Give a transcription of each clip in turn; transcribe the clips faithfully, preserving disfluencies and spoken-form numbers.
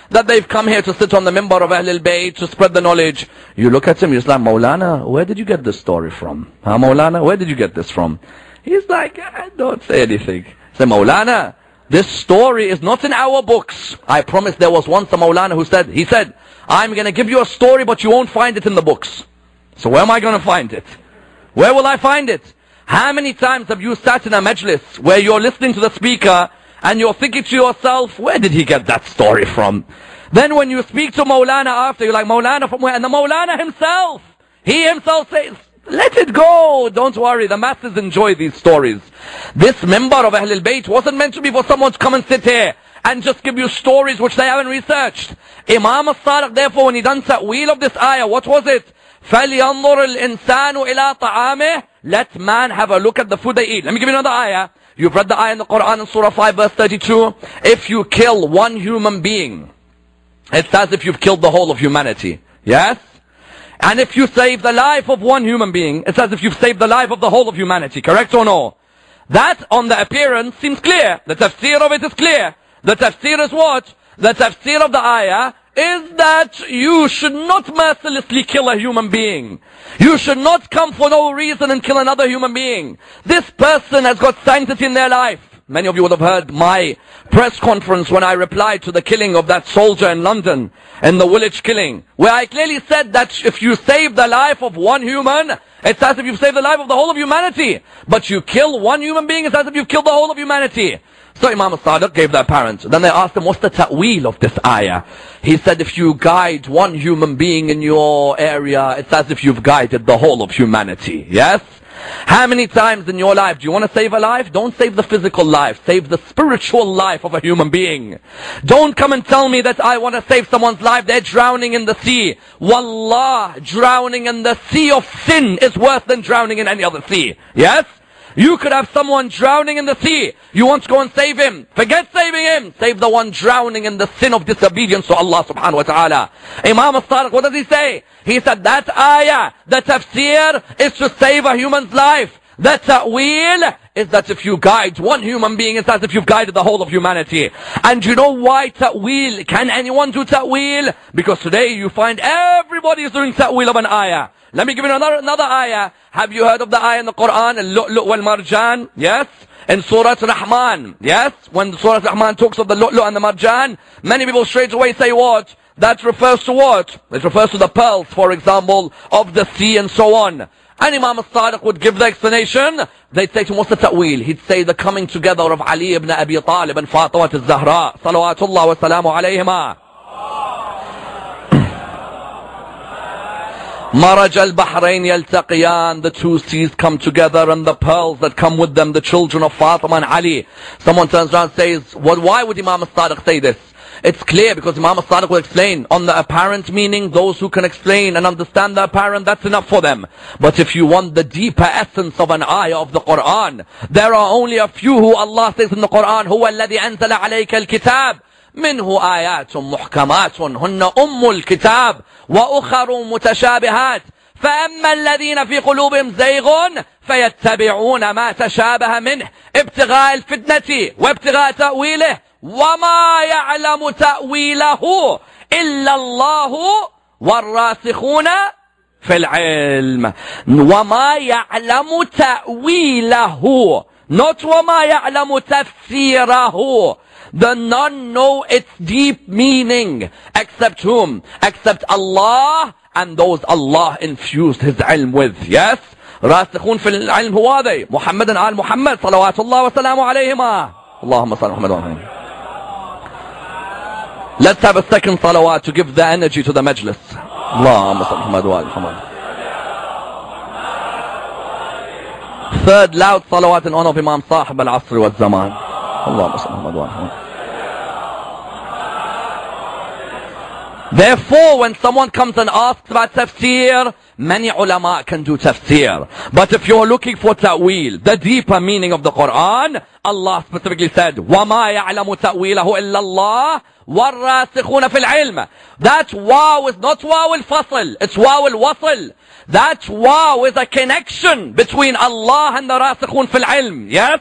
that they've come here to sit on the minbar of Ahlul Bayt to spread the knowledge. You look at him, you're like, Maulana, where did you get this story from? Huh, Maulana, where did you get this from? He's like, ah, don't say anything. Say, Maulana, this story is not in our books. I promise there was once a Maulana who said, he said, I'm going to give you a story, but you won't find it in the books. So where am I going to find it? Where will I find it? How many times have you sat in a majlis where you're listening to the speaker and you're thinking to yourself, where did he get that story from? Then when you speak to Maulana after, you're like, Maulana from where? And the Maulana himself, he himself says, let it go. Don't worry. The masses enjoy these stories. This minbar of Ahlul Bayt wasn't meant to be for someone to come and sit here and just give you stories which they haven't researched. Imam al-Sadiq, therefore, when he done ta'weel of this ayah, what was it? فَلْيَنظُرِ الْإِنسَانُ إِلَىٰ طَعَامِهِ. Let man have a look at the food they eat. Let me give you another ayah. You've read the ayah in the Quran in Surah five verse thirty-two. If you kill one human being, it's as if you've killed the whole of humanity. Yes? And if you save the life of one human being, it's as if you've saved the life of the whole of humanity. Correct or no? That, on the appearance, seems clear. The tafsir of it is clear. The tafsir is what? The tafsir of the ayah is that you should not mercilessly kill a human being. You should not come for no reason and kill another human being. This person has got sanctity in their life. Many of you would have heard my press conference when I replied to the killing of that soldier in London, in the Woolwich killing, where I clearly said that if you save the life of one human, it's as if you've saved the life of the whole of humanity. But you kill one human being, it's as if you've killed the whole of humanity. So Imam al-Sadiq gave that parent. Then they asked him, what's the ta'weel of this ayah? He said, if you guide one human being in your area, it's as if you've guided the whole of humanity. Yes? How many times in your life do you want to save a life? Don't save the physical life. Save the spiritual life of a human being. Don't come and tell me that I want to save someone's life. They're drowning in the sea. Wallah, drowning in the sea of sin is worse than drowning in any other sea. Yes? You could have someone drowning in the sea. You want to go and save him. Forget saving him. Save the one drowning in the sin of disobedience to Allah subhanahu wa ta'ala. Imam al-Sadiq, what does he say? He said that ayah, the tafsir, is to save a human's life. The ta'weel is that if you guide one human being, it's as if you've guided the whole of humanity. And you know why ta'weel? Can anyone do ta'weel? Because today you find everybody is doing ta'weel of an ayah. Let me give you another, another ayah. Have you heard of the ayah in the Quran, Al-Lu'lu' wal-Marjan? Yes? In Surah Rahman. Yes? When Surah Rahman talks of the Lu'lu' and the Marjan, many people straight away say what? That refers to what? It refers to the pearls, for example, of the sea and so on. And Imam al-Sadiq would give the explanation. They'd say to him, what's the ta'weel? He'd say the coming together of Ali ibn Abi Talib and Fatima al-Zahra. Salawatullah wa salamu alayhima. Maraj al-Bahrain yaltaqiyan, the two seas come together and the pearls that come with them, the children of Fatima and Ali. Someone turns around and says, well, why would Imam al-Sadiq say this? It's clear because Imam al-Sadiq will explain on the apparent meaning. Those who can explain and understand the apparent, that's enough for them. But if you want the deeper essence of an ayah of the Quran, there are only a few who Allah says in the Quran, هو الذي أنزل عليك الكتاب منه آيات محكمات هن أم الكتاب وأخر متشابهات فأما الذين في قلوبهم زيغ فيتبعون ما تشابه منه ابتغاء الفتنة وابتغاء تأويله وما يعلم تأويله إلا الله والراسخون في العلم. وما يعلم تأويله, not وما يعلم تفسيره. The none know its deep meaning except whom? Except Allah and those Allah infused His ilm with. Yes? راسخون في العلم هو ذي محمد آل محمد صلوات الله وسلامه عليهما. اللهم صل محمد وعلى. Let's have a second salawat to give the energy to the majlis. اللهم صل محمد وعلى محمد. Third loud salawat in honor of Imam Sahib al-Asr wa al-Zaman. اللهم صل محمد وعلى محمد. Therefore, when someone comes and asks about tafsir, many ulama can do tafsir. But if you're looking for ta'weel, the deeper meaning of the Quran, Allah specifically said, وَمَا يَعْلَمُ تَأْوِيلَهُ إِلَّا اللَّهُ وَالرَّاسِخُونَ فِي الْعِلْمِ. That wow is not wow al-fasl, it's wow al-wasl. That wow is a connection between Allah and the rasikhun fil ilm. Yes?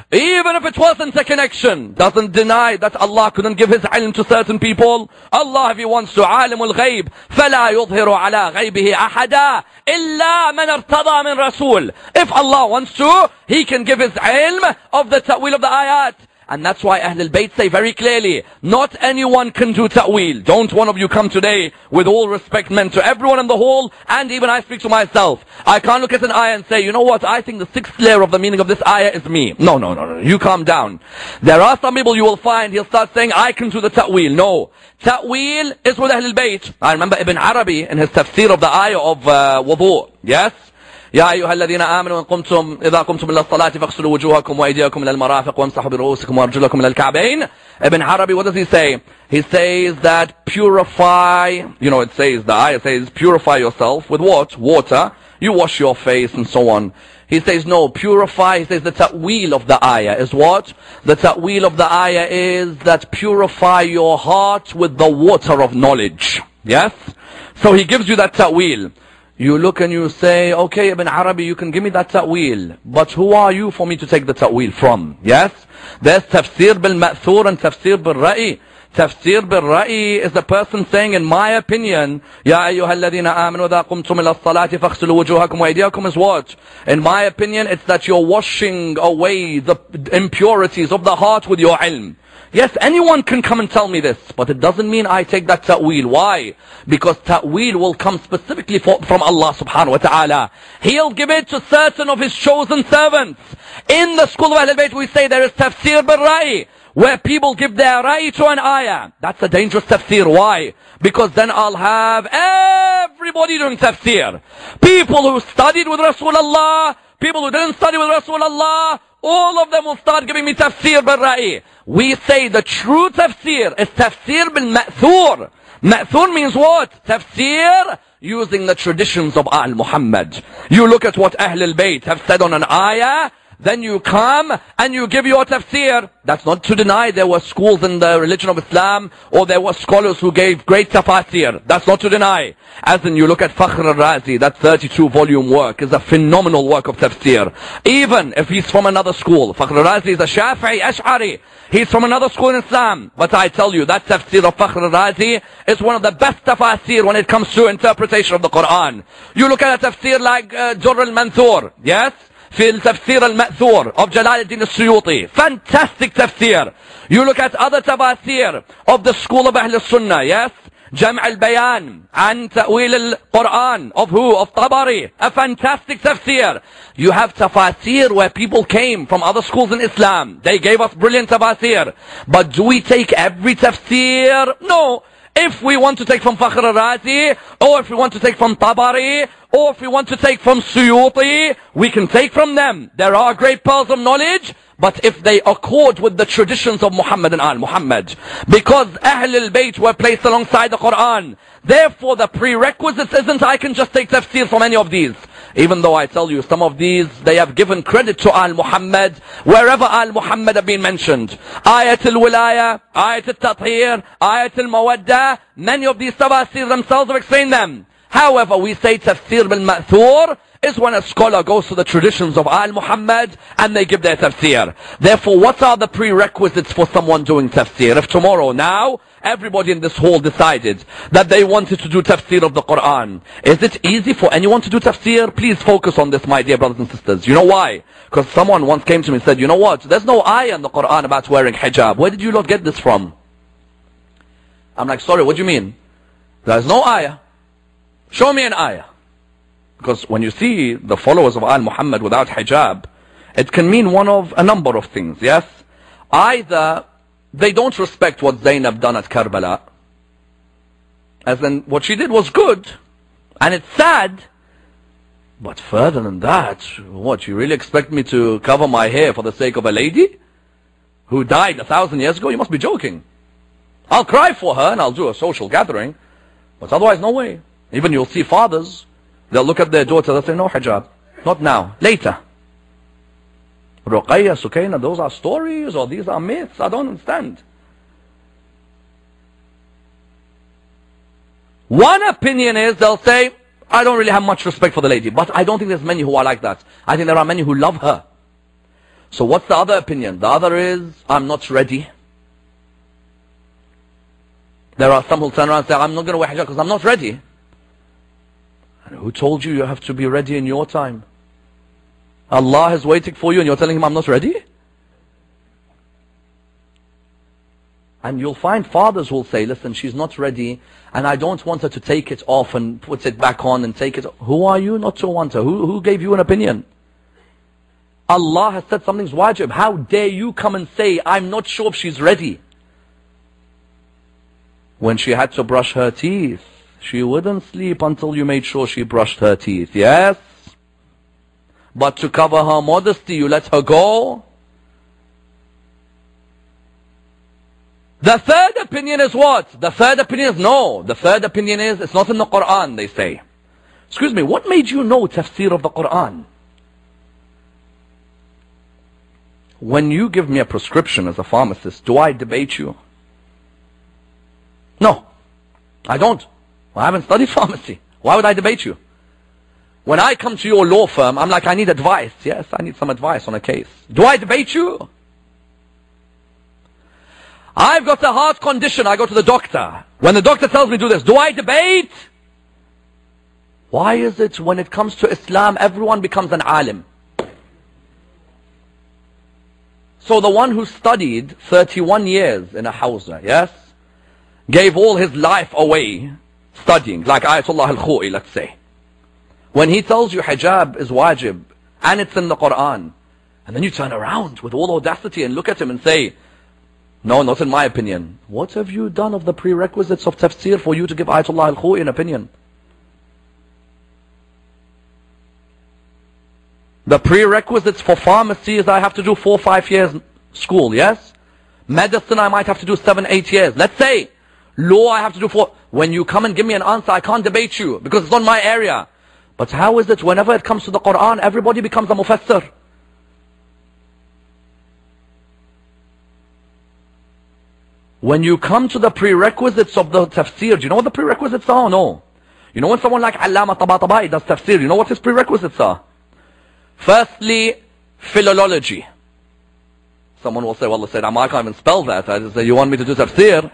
Even if it wasn't a connection, doesn't deny that Allah couldn't give His ilm to certain people. Allah, if He wants to, عالم الغيب فلا يظهر على غيبه أحدا إلا من ارتضى من رسول. If Allah wants to, He can give His ilm of the ta'wil of the ayat. And that's why Ahl al-Bayt say very clearly, not anyone can do ta'wil. Don't one of you come today, with all respect meant to everyone in the hall, and even I speak to myself. I can't look at an ayah and say, you know what, I think the sixth layer of the meaning of this ayah is me. No, no, no, no, you calm down. There are some people you will find, he'll start saying, I can do the ta'wil. No. Ta'wil is with Ahl al-Bayt. I remember Ibn Arabi in his tafsir of the ayah of uh, wudu. Yes? يا أيها الذين آمنوا إن قمتم إذا قمتم إلى الصلاة فاغسلوا وجوهكم وأيديكم إلى المرافق وامسحوا برؤوسكم وأرجلكم إلى الكعبين. Ibn Arabi, what does he say? He says that purify, you know, it says, the ayah says, purify yourself with what? Water. You wash your face and so on. He says, no, purify. He says the ta'wil of the ayah is what? The ta'wil of the ayah is that purify your heart with the water of knowledge. Yes? So he gives you that ta'wil. You look and you say, okay, Ibn Arabi, you can give me that ta'wil, but who are you for me to take the ta'wil from? Yes? There's tafsir bil-ma'thur and tafsir bil-ra'i. Tafsir bil-ra'i is the person saying, in my opinion, Ya ayyuha alladhina amanu idha qumtum ila as-salati faghsilu wujuhakum wa aydiyakum is what? In my opinion, it's that you're washing away the impurities of the heart with your ilm. Yes, anyone can come and tell me this, but it doesn't mean I take that ta'wil. Why? Because ta'wil will come specifically for, from Allah subhanahu wa ta'ala. He'll give it to certain of His chosen servants. In the school of Ahl al-Bayt we say there is tafsir bil-ra'i, where people give their ra'i to an ayah. That's a dangerous tafsir. Why? Because then I'll have everybody doing tafsir. People who studied with Rasulullah, people who didn't study with Rasulullah, all of them will start giving me tafsir bil-ra'i. We say the true tafsir is tafsir bil-ma'thur. Ma'thur means what? Tafsir using the traditions of Al Muhammad. You look at what Ahl al-Bayt have said on an ayah, then you come and you give your tafsir. That's not to deny there were schools in the religion of Islam, or there were scholars who gave great tafsir. That's not to deny. As in you look at Fakhr al-Razi, that thirty-two volume work is a phenomenal work of tafsir. Even if he's from another school. Fakhr al-Razi is a Shafi'i, Ash'ari. He's from another school in Islam. But I tell you, that tafsir of Fakhr al-Razi is one of the best tafsir when it comes to interpretation of the Quran. You look at a tafsir like uh, Durr al-Manthur. Yes? في التفسير المأثور of جلال الدين السيوطي. Fantastic tafsir. You look at other tafsir of the school of Ahl al-Sunnah. Yes? جمع البيان عن تأويل القرآن of who? Of Tabari. A fantastic tafsir. You have tafsir where people came from other schools in Islam. They gave us brilliant tafsir. But do we take every tafsir? No. If we want to take from Fakhr al-Razi, or if we want to take from Tabari, or if we want to take from Suyuti, we can take from them. There are great pearls of knowledge, but if they accord with the traditions of Muhammad and Al-Muhammad. Because Ahl al-Bayt were placed alongside the Quran. Therefore the prerequisite isn't I can just take tafsir from any of these. Even though I tell you, some of these, they have given credit to Al-Muhammad, wherever Al-Muhammad have been mentioned. Ayat al-Wilaya, Ayat al-Tathir, Ayat al-Mawadda, many of these tafsir themselves have explained them. However, we say tafsir bil-ma'thur is when a scholar goes to the traditions of Al-Muhammad and they give their tafsir. Therefore, what are the prerequisites for someone doing tafsir? If tomorrow, now, everybody in this hall decided that they wanted to do tafsir of the Quran, is it easy for anyone to do tafsir? Please focus on this, my dear brothers and sisters. You know why? Because someone once came to me and said, you know what? There's no ayah in the Quran about wearing hijab. Where did you not get this from? I'm like, sorry, what do you mean? There's no ayah. Show me an ayah. Because when you see the followers of Al-Muhammad without hijab, it can mean one of a number of things, yes? Either they don't respect what Zainab done at Karbala, as in what she did was good, and it's sad, but further than that, what, you really expect me to cover my hair for the sake of a lady who died a thousand years ago? You must be joking. I'll cry for her and I'll do a social gathering, but otherwise no way. Even you'll see fathers, they'll look at their daughter, they'll say, no hijab. Not now. Later. Ruqayya, Sukaina, those are stories or these are myths? I don't understand. One opinion is, they'll say, I don't really have much respect for the lady. But I don't think there's many who are like that. I think there are many who love her. So what's the other opinion? The other is, I'm not ready. There are some who turn around and say, I'm not going to wear hijab because I'm not ready. And who told you you have to be ready in your time? Allah is waiting for you and you're telling him, I'm not ready? And you'll find fathers who will say, listen, she's not ready and I don't want her to take it off and put it back on and take it. Who are you not to want her? Who, who gave you an opinion? Allah has said something's wajib. How dare you come and say, I'm not sure if she's ready? When she had to brush her teeth, she wouldn't sleep until you made sure she brushed her teeth. Yes? But to cover her modesty, you let her go? The third opinion is what? The third opinion is no. The third opinion is, it's not in the Quran, they say. Excuse me, what made you know tafsir of the Quran? When you give me a prescription as a pharmacist, do I debate you? No, I don't. I haven't studied pharmacy. Why would I debate you? When I come to your law firm, I'm like, I need advice. Yes, I need some advice on a case. Do I debate you? I've got a heart condition. I go to the doctor. When the doctor tells me to do this, do I debate? Why is it when it comes to Islam, everyone becomes an alim? So the one who studied thirty-one years in a hawza, yes, gave all his life away studying, like Ayatollah al-Khoi, let's say. When he tells you hijab is wajib, and it's in the Quran, and then you turn around with all audacity and look at him and say, no, not in my opinion. What have you done of the prerequisites of tafsir for you to give Ayatollah al-Khoi an opinion? The prerequisites for pharmacy is I have to do four, five years school, yes? Medicine I might have to do seven, eight years. Let's say, law I have to do four. When you come and give me an answer, I can't debate you because it's on my area. But how is it whenever it comes to the Quran, everybody becomes a mufassir? When you come to the prerequisites of the tafsir, do you know what the prerequisites are? No. You know when someone like Allama Tabatabai does tafsir, you know what his prerequisites are? Firstly, philology. Someone will say, well, I said, I can't even spell that. I just say, you want me to do tafsir?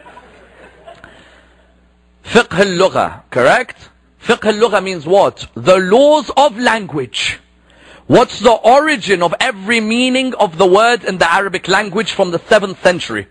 Fiqh al-lugha, correct? Fiqh al-lugha means what? The laws of language. What's the origin of every meaning of the word in the Arabic language from the seventh century?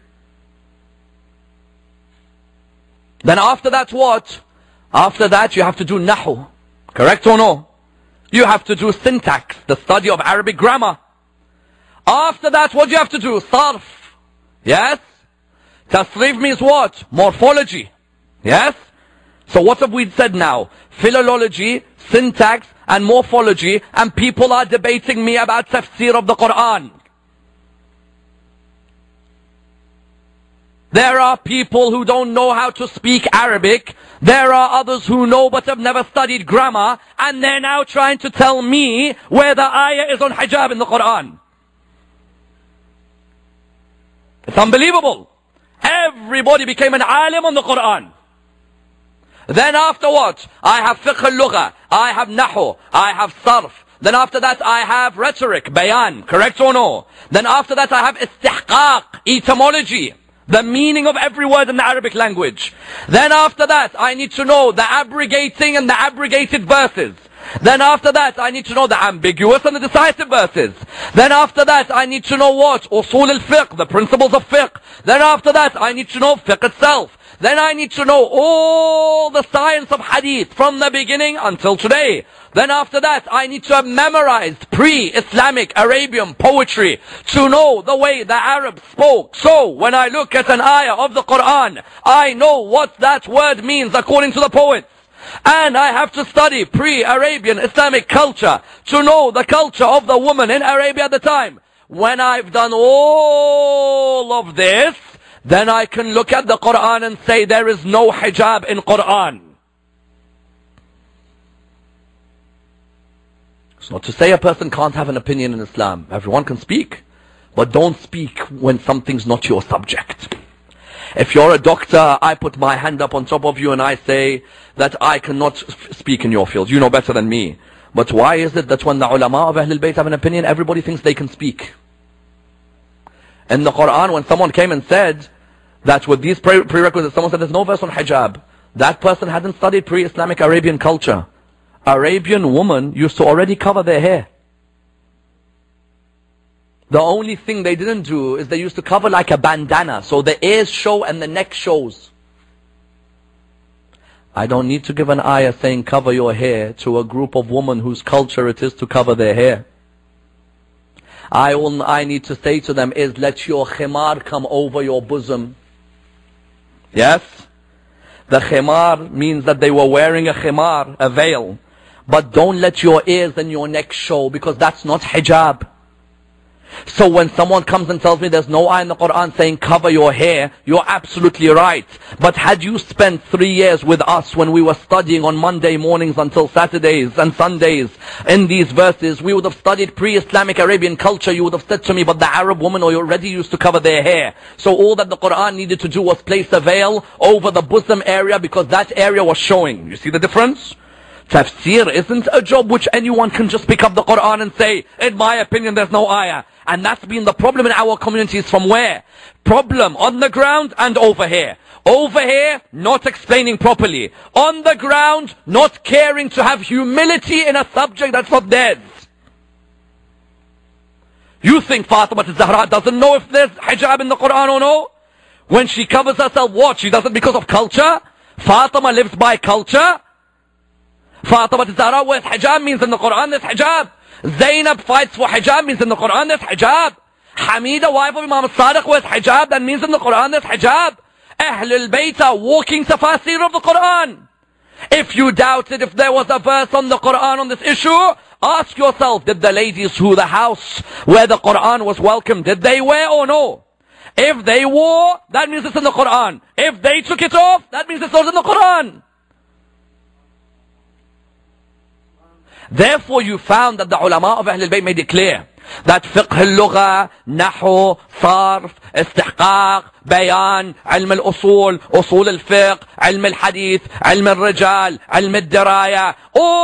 Then after that what? After that you have to do nahu. Correct or no? You have to do syntax, the study of Arabic grammar. After that, what do you have to do? Sarf. Yes? Tasrif means what? Morphology. Yes? So what have we said now? Philology, syntax, and morphology, and people are debating me about tafsir of the Quran. There are people who don't know how to speak Arabic. There are others who know but have never studied grammar. And they're now trying to tell me where the ayah is on hijab in the Quran. It's unbelievable. Everybody became an alim on the Quran. Then after what? I have fiqh al-lugha. I have nahu. I have sarf. Then after that I have rhetoric, bayan. Correct or no? Then after that I have istihqaq, etymology. The meaning of every word in the Arabic language. Then after that, I need to know the abrogating and the abrogated verses. Then after that, I need to know the ambiguous and the decisive verses. Then after that, I need to know what? Usul al-fiqh, the principles of fiqh. Then after that, I need to know fiqh itself. Then I need to know all the science of hadith from the beginning until today. Then after that, I need to have memorized pre-Islamic Arabian poetry to know the way the Arabs spoke. So, when I look at an ayah of the Quran, I know what that word means according to the poets. And I have to study pre-Arabian Islamic culture to know the culture of the woman in Arabia at the time. When I've done all of this, then I can look at the Quran and say there is no hijab in Quran. It's not to say a person can't have an opinion in Islam. Everyone can speak. But don't speak when something's not your subject. If you're a doctor, I put my hand up on top of you and I say that I cannot speak in your field. You know better than me. But why is it that when the ulama of Ahlul Bayt have an opinion, everybody thinks they can speak? In the Quran, when someone came and said that with these pre prerequisites, someone said there's no verse on hijab, that person hadn't studied pre-Islamic Arabian culture. Arabian women used to already cover their hair. The only thing they didn't do is they used to cover like a bandana, so the ears show and the neck shows. I don't need to give an ayah saying cover your hair to a group of women whose culture it is to cover their hair. I, will, I need to say to them is let your khimar come over your bosom. Yes? The khimar means that they were wearing a khimar, a veil. But don't let your ears and your neck show, because that's not hijab. So when someone comes and tells me there's no ayah in the Quran saying cover your hair, you're absolutely right. But had you spent three years with us when we were studying on Monday mornings until Saturdays and Sundays in these verses, we would have studied pre-Islamic Arabian culture. You would have said to me, but the Arab women already used to cover their hair. So all that the Quran needed to do was place a veil over the bosom area, because that area was showing. You see the difference? Tafsir isn't a job which anyone can just pick up the Quran and say, in my opinion, there's no ayah. And that's been the problem in our communities from where? Problem on the ground and over here. Over here, not explaining properly. On the ground, not caring to have humility in a subject that's not theirs. You think Fatima al-Zahra doesn't know if there's hijab in the Quran or no? When she covers herself, what? She does it because of culture? Fatima lives by culture? Fatima al-Zahra wears hijab means in the Quran there's hijab. Zainab fights for hijab means in the Quran there's hijab. Hamida, wife of Imam al-Sadiq, wears hijab, that means in the Quran there's hijab. Ahlul Bayt are walking tafasir of the Quran. If you doubted if there was a verse on the Quran on this issue, ask yourself, did the ladies who the house where the Quran was welcome, did they wear or no? If they wore, that means it's in the Quran. If they took it off, that means it's not in the Quran. Therefore you found that the ulama of Ahl al-Bayt made it clear that fiqh al-lugha, nahu, sarf, istihqaq, bayan, ilm al-usul, usul al-fiqh, ilm al-hadith, ilm al-rijal, ilm al-diraya,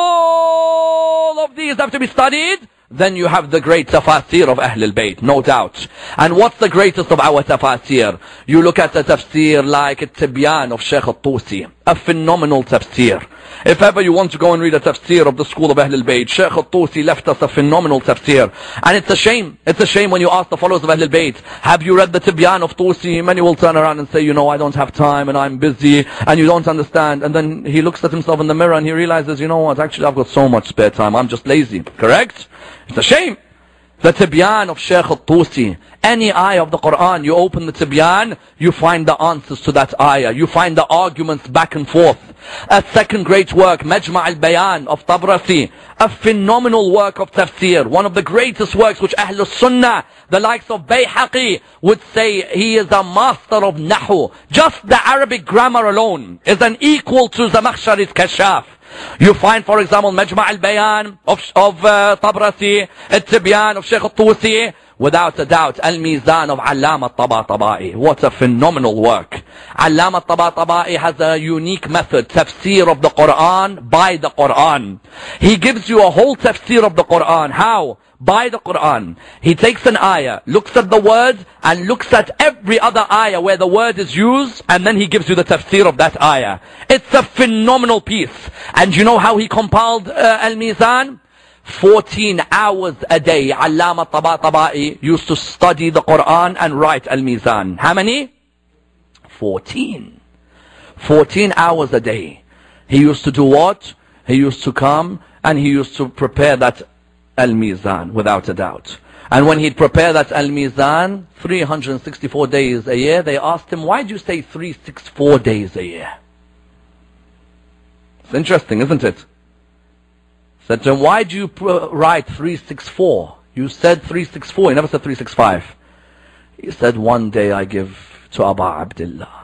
all of these have to be studied. Then you have the great tafasir of Ahl al-Bayt, no doubt. And what's the greatest of our tafasir? You look at the tafsir like a Tibyan of Shaykh al-Tusi, a phenomenal tafsir. If ever you want to go and read a tafsir of the school of Ahl al-Bayt, Shaykh al-Tusi left us a phenomenal tafsir. And it's a shame, it's a shame when you ask the followers of Ahl al-Bayt, have you read the Tibyan of Tusi? Many will turn around and say, you know, I don't have time and I'm busy and you don't understand. And then he looks at himself in the mirror and he realizes, you know what, actually I've got so much spare time, I'm just lazy. Correct? It's a shame. The Tibyan of Shaykh al-Tusi. Any ayah of the Quran, you open the Tibyan, you find the answers to that ayah. You find the arguments back and forth. A second great work, Majma' al-Bayan of Tabrasi. A phenomenal work of tafsir. One of the greatest works which Ahl al-Sunnah, the likes of Bayhaqi, would say he is a master of Nahu. Just the Arabic grammar alone is an equal to Zamakhshari's Kashaf. You find, for example, Majma' al-Bayan of, of uh, Tabrasi, Al-Tibyan of Shaykh al-Tusi, without a doubt, Al-Mizan of Allama al-Tabatabai. What a phenomenal work. Allama al-Tabatabai has a unique method, tafsir of the Quran by the Quran. He gives you a whole tafsir of the Quran. How? By the Quran. He takes an ayah, looks at the word, and looks at every other ayah where the word is used, and then he gives you the tafsir of that ayah. It's a phenomenal piece. And you know how he compiled uh, Al-Mizan? fourteen hours a day. Allama Tabatabai used to study the Quran and write Al-Mizan. How many? fourteen. fourteen hours a day. He used to do what? He used to come and he used to prepare that Al-Mizan, without a doubt. And when he'd prepare that Al-Mizan, three hundred sixty-four days a year, they asked him, why do you say three hundred sixty-four days a year? It's interesting, isn't it? Said to him, why do you write three hundred sixty-four? You said three hundred sixty-four, you never said three hundred sixty-five. He said, one day I give to Abu Abdullah.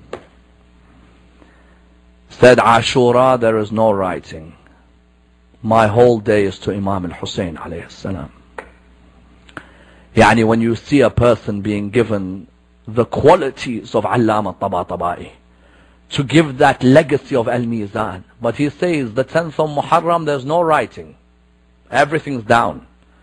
Said, Ashura, there is no writing. My whole day is to Imam al-Hussein alayhi salam. Yani when you see a person being given the qualities of Allama Tabatabai, to give that legacy of Al-Mizan. But he says the tenth of Muharram there's no writing. Everything's down.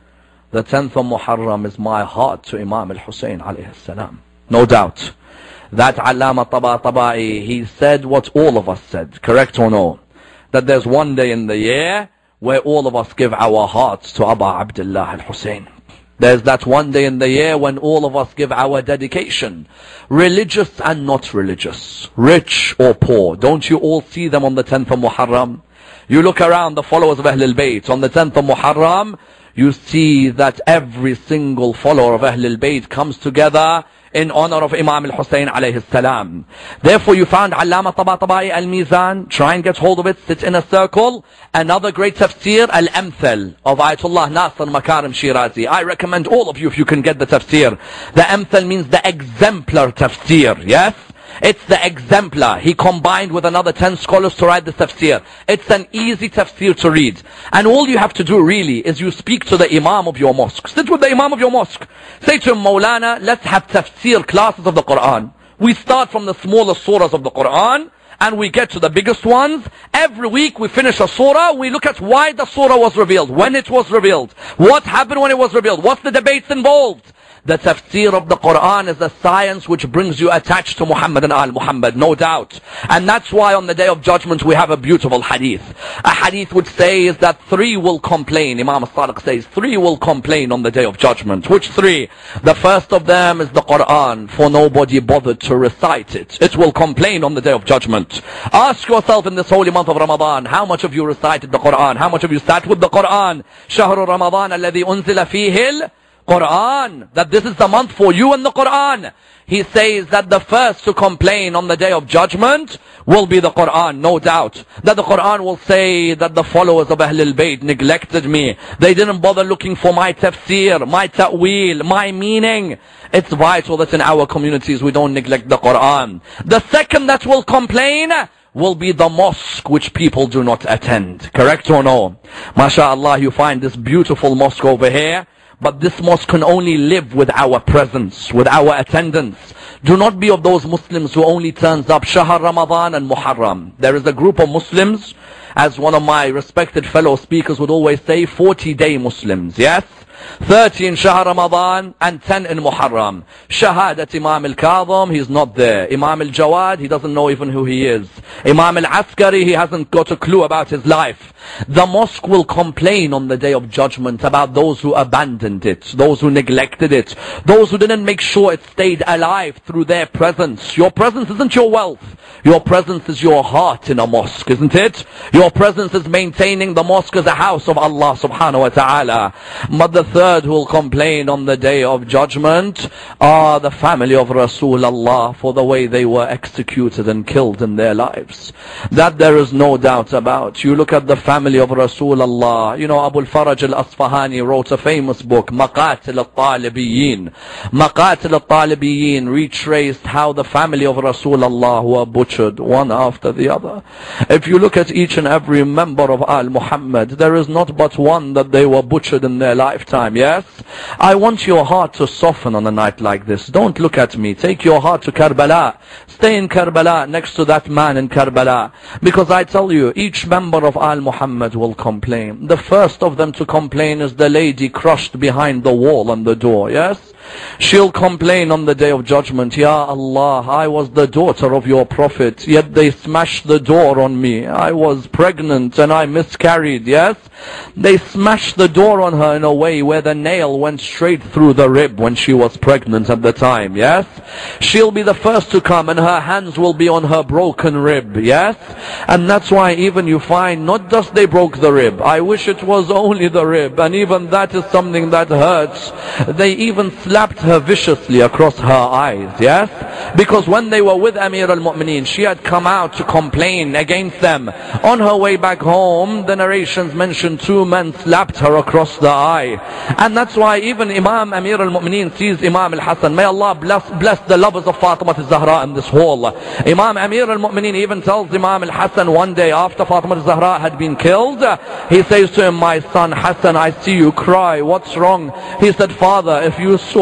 The tenth of Muharram is my heart to Imam al-Hussein alayhi salam. No doubt. That Allama Tabatabai, he said what all of us said, correct or no? That there's one day in the year where all of us give our hearts to Aba Abdullah al-Hussein. There's that one day in the year when all of us give our dedication, religious and not religious, rich or poor. Don't you all see them on the tenth of Muharram? You look around the followers of Ahlul Bayt on the tenth of Muharram, you see that every single follower of Ahlul Bayt comes together in honor of Imam al-Hussein alayhi salam. Therefore you found Allama Tabatabai al-Mizan, try and get hold of it, sit in a circle. Another great tafsir, Al-Amthal of Ayatollah Nasir Makarim Shirazi. I recommend all of you if you can get the tafsir. The Amthal means the exemplar tafsir, yes? It's the exemplar. He combined with another ten scholars to write the tafsir. It's an easy tafsir to read. And all you have to do really is you speak to the imam of your mosque. Sit with the imam of your mosque. Say to him, Maulana, let's have tafsir classes of the Quran. We start from the smallest surahs of the Quran and we get to the biggest ones. Every week we finish a surah. We look at why the surah was revealed, when it was revealed, what happened when it was revealed, what's the debates involved. The tafsir of the Quran is a science which brings you attached to Muhammad and al-Muhammad, no doubt. And that's why on the Day of Judgment we have a beautiful hadith. A hadith which says that three will complain. Imam al-Sadiq says three will complain on the Day of Judgment. Which three? The first of them is the Quran, for nobody bothered to recite it. It will complain on the Day of Judgment. Ask yourself in this holy month of Ramadan, how much of you recited the Quran? How much of you sat with the Quran? شهر رمضان الذي أنزل فيه Quran, that this is the month for you and the Quran. He says that the first to complain on the Day of Judgment will be the Quran, no doubt. That the Quran will say that the followers of Ahlul Bayt neglected me. They didn't bother looking for my tafsir, my ta'wil, my meaning. It's vital that in our communities we don't neglect the Quran. The second that will complain will be the mosque which people do not attend. Correct or no? MashaAllah, you find this beautiful mosque over here. But this mosque can only live with our presence, with our attendance. Do not be of those Muslims who only turns up Shahar Ramadan and Muharram. There is a group of Muslims, as one of my respected fellow speakers would always say, forty day Muslims, yes? thirty in Shahr Ramadan and ten in Muharram. Shahadat Imam al-Kadhim, he's not there. Imam al-Jawad, he doesn't know even who he is. Imam al-Askari, he hasn't got a clue about his life. The mosque will complain on the Day of Judgment about those who abandoned it, those who neglected it, those who didn't make sure it stayed alive through their presence. Your presence isn't your wealth. Your presence is your heart in a mosque, isn't it? Your presence is maintaining the mosque as a house of Allah subhanahu wa ta'ala. But the third who will complain on the Day of Judgment are the family of Rasulullah for the way they were executed and killed in their lives. That there is no doubt about. You look at the family of Rasulullah. You know, Abu al-Faraj al-Asfahani wrote a famous book, Maqatil al-Talibiyin. Maqatil al-Talibiyin retraced how the family of Rasulullah were butchered one after the other. If you look at each and every member of Al-Muhammad, there is not but one that they were butchered in their lifetime, yes? I want your heart to soften on a night like this. Don't look at me. Take your heart to Karbala. Stay in Karbala next to that man in Karbala. Because I tell you, each member of Al-Muhammad will complain. The first of them to complain is the lady crushed behind the wall and the door, yes? She'll complain on the Day of Judgment, Ya Allah, I was the daughter of your Prophet, yet they smashed the door on me. I was pregnant and I miscarried, yes? They smashed the door on her in a way where the nail went straight through the rib when she was pregnant at the time, yes? She'll be the first to come and her hands will be on her broken rib, yes? And that's why even you find, not just they broke the rib, I wish it was only the rib, and even that is something that hurts. They even slapped her viciously across her eyes, yes? Because when they were with Amir al-Mu'mineen, she had come out to complain against them. On her way back home, the narrations mention two men slapped her across the eye. And that's why even Imam Amir al-Mu'mineen sees Imam al-Hassan. May Allah bless, bless the lovers of Fatima al-Zahra in this hall. Imam Amir al-Mu'mineen even tells Imam al-Hassan one day after Fatima al-Zahra had been killed, he says to him, my son Hassan, I see you cry. What's wrong? He said, Father, if you saw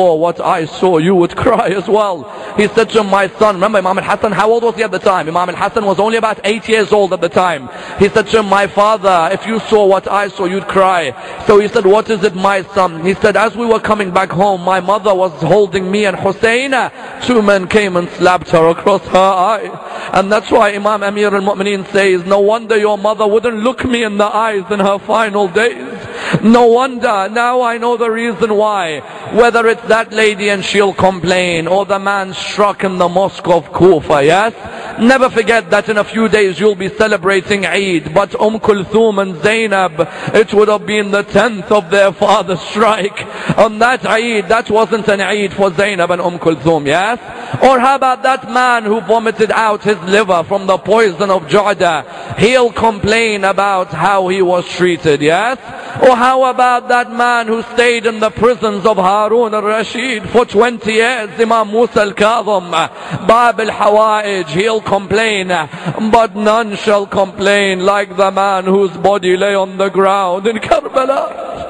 saw what I saw, you would cry as well. He said to him, my son, remember Imam al-Hassan, how old was he at the time? Imam al-Hassan was only about eight years old at the time. He said to him, my father, if you saw what I saw, you'd cry. So he said, what is it, my son? He said, as we were coming back home, my mother was holding me and Hussein. Two men came and slapped her across her eye. And that's why Imam Amir al-Mu'mineen says, no wonder your mother wouldn't look me in the eyes in her final days. No wonder. Now I know the reason why. Whether it's that lady and she'll complain, or the man struck in the mosque of Kufa, yes? Never forget that in a few days you'll be celebrating Eid. But Umm Kulthum and Zainab, it would have been the tenth of their father's strike. On that Eid, that wasn't an Eid for Zainab and Umm Kulthum, yes? Or how about that man who vomited out his liver from the poison of Ju'da? He'll complain about how he was treated, yes? Or how about that man who stayed in the prisons of Harun al-Rashid for twenty years, Imam Musa al-Kadhim, Bab al-Hawa'ij? He'll complain, but none shall complain like the man whose body lay on the ground in Karbala.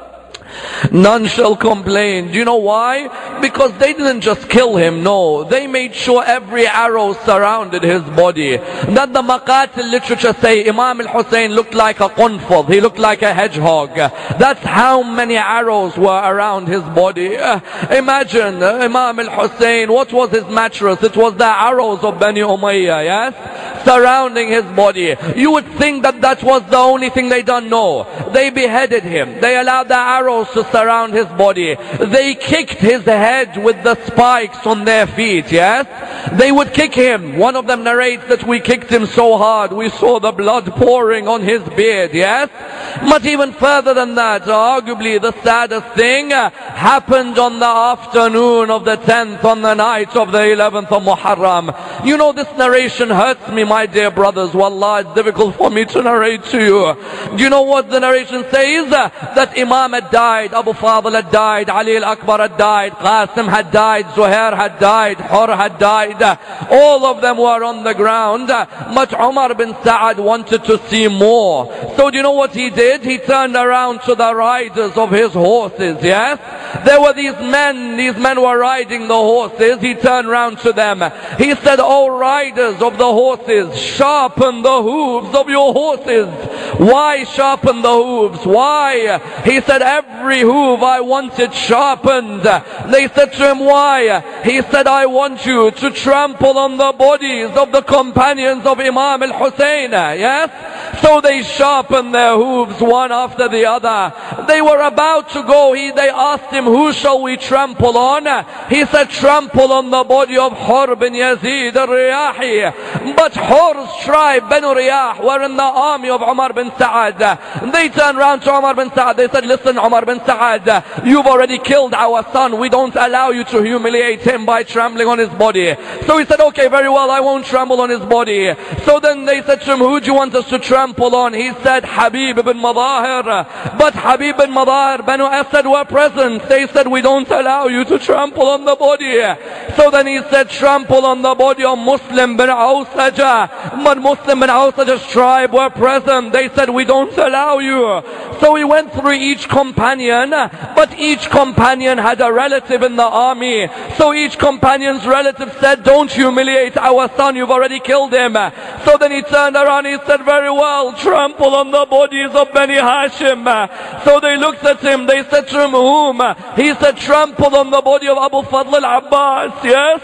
None shall complain. Do you know why? Because they didn't just kill him, no. They made sure every arrow surrounded his body. That the Maqatil literature say Imam al-Hussein looked like a qunfud. He looked like a hedgehog. That's how many arrows were around his body. Uh, imagine uh, Imam al-Hussein, what was his mattress? It was the arrows of Bani Umayyah, yes? Surrounding his body. You would think that that was the only thing they done. No. They beheaded him. They allowed the arrows to surround his body. They kicked his head with the spikes on their feet, yes? They would kick him. One of them narrates that we kicked him so hard we saw the blood pouring on his beard, yes? But even further than that, arguably the saddest thing happened on the afternoon of the tenth, on the night of the eleventh of Muharram. You know, this narration hurts me, my dear brothers. Wallah, it's difficult for me to narrate to you. Do you know what the narration says? That Imam had died, Abu Fadl had died, Ali al-Akbar had died, Qasim had died, Zuhair had died, Hur had died. All of them were on the ground. But Umar bin Sa'ad wanted to see more. So do you know what he did? He turned around to the riders of his horses, yes? There were these men, these men were riding the horses. He turned around to them. He said, "O riders of the horses, sharpen the hooves of your horses." Why sharpen the hooves? Why? He said, every hoof I wanted sharpened. They said to him, why? He said, I want you to trample on the bodies of the companions of Imam al-Hussein. Yes? So they sharpened their hooves one after the other. They were about to go. He, they asked him, who shall we trample on? He said, trample on the body of Hur bin Yazid al-Riyahi. But Hur's tribe, Banu Riyah, were in the army of Umar bin Sa'ad. They turned around to Umar bin Sa'ad. They said, listen, Umar bin Sa'ad, you've already killed our son. We don't allow you to humiliate him by trampling on his body. So he said, okay, very well, I won't trample on his body. So then they said to him, who do you want us to trample on? He said, Habib ibn Madahir. But Habib ibn Madahir, Banu Asad were present. They said, we don't allow you to trample on the body. So then he said, trample on the body of Muslim bin Awsaja. But Muslim bin Awsaja's tribe were present. They said, we don't allow you. So he went through each companion, but each companion had a relative in the army. So each companion's relative said, don't humiliate our son, you've already killed him. So then he turned around, he said, very well, trample on the bodies of Bani Hashim. So they looked at him, they said to him, whom? He said, trample on the body of Abu Fadl al-Abbas. Yes,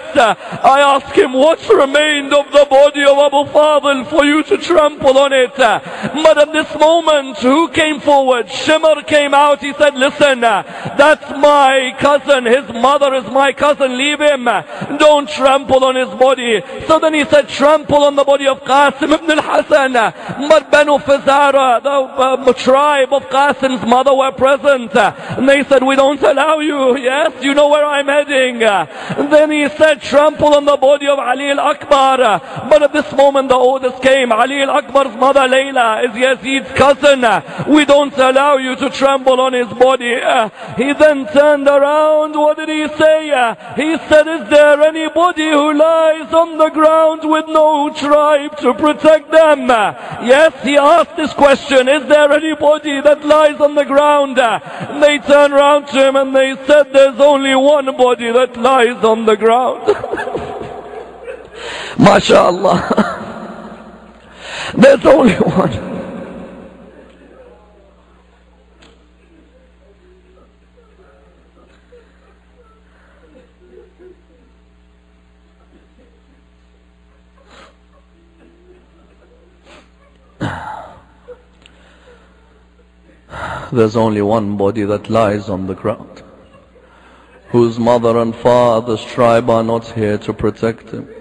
I asked him, what's remained of the body of Abu Fadl for you to trample on it? But at this moment, who came forward? Shimr came out. He said, listen, that's my cousin. His mother is my cousin. Leave him. Don't trample on his body. So then he said, trample on the body of Qasim ibn al-Hasan. But Banu Fazara, the uh, tribe of Qasim's mother, were present. And they said, we don't allow you. Yes, you know where I'm heading. And then he said, trample on the body of Ali al-Akbar. But at this moment, the orders came. Ali al-Akbar's mother, Layla, is Yazid's cousin. We don't allow you to trample on his body. Uh, he then turned around. What did he say? He said, is there anybody who lies on the ground with no tribe to protect them? Yes, he asked this question. Is there anybody that lies on the ground? And they turned around to him and they said, there's only one body that lies on the ground. MashaAllah. There's only one. There's only one body that lies on the ground, whose mother and father's tribe are not here to protect him.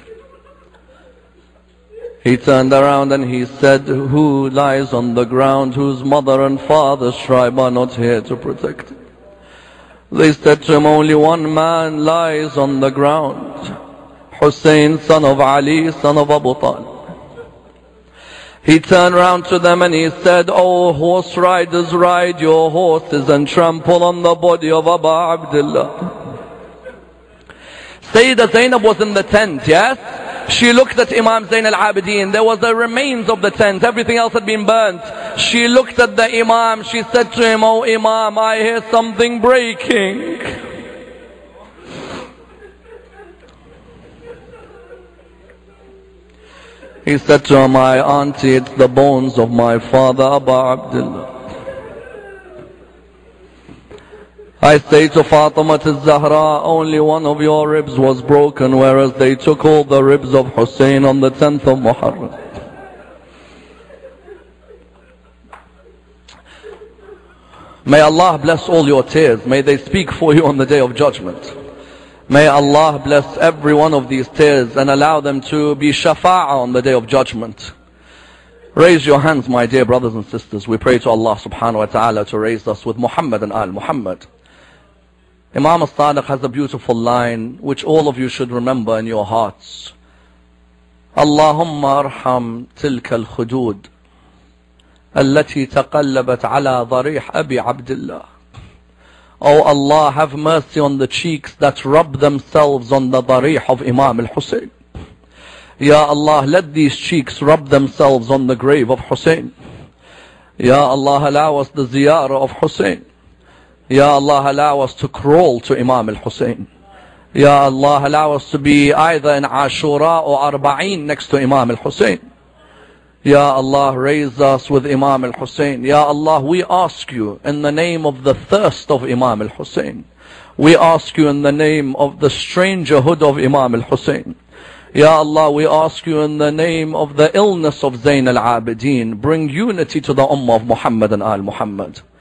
He turned around and he said, who lies on the ground whose mother and father's tribe are not here to protect him? They said to him, only one man lies on the ground, Hussein, son of Ali, son of Abu Talib. He turned round to them and he said, oh horse riders, ride your horses and trample on the body of Abu Abdullah. Sayyidah Zainab was in the tent, yes? She looked at Imam Zain al-Abidin. There was the remains of the tent. Everything else had been burnt. She looked at the Imam. She said to him, oh Imam, I hear something breaking. He said to her, my auntie, it's the bones of my father, Abu Abdullah. I say to Fatima al-Zahra, only one of your ribs was broken, whereas they took all the ribs of Hussein on the tenth of Muharram. May Allah bless all your tears. May they speak for you on the day of judgment. May Allah bless every one of these tears and allow them to be shafa'ah on the day of judgment. Raise your hands, my dear brothers and sisters. We pray to Allah subhanahu wa ta'ala to raise us with Muhammad and Al Muhammad. Imam al-Sadiq has a beautiful line which all of you should remember in your hearts. Allahumma arham tilka al-khudud allati taqallabat ala dharih Abi Abdullah. Oh Allah, have mercy on the cheeks that rub themselves on the darih of Imam al-Hussein. Ya Allah, let these cheeks rub themselves on the grave of Hussein. Ya Allah, allow us the ziyarah of Hussein. Ya Allah, allow us to crawl to Imam al-Hussein. Ya Allah, allow us to be either in Ashura or Arba'een next to Imam al-Hussein. Ya Allah, raise us with Imam al-Hussein. Ya Allah, we ask you in the name of the thirst of Imam al-Hussein. We ask you in the name of the strangerhood of Imam al-Hussein. Ya Allah, we ask you in the name of the illness of Zain al-Abidin. Bring unity to the Ummah of Muhammad and Al Muhammad.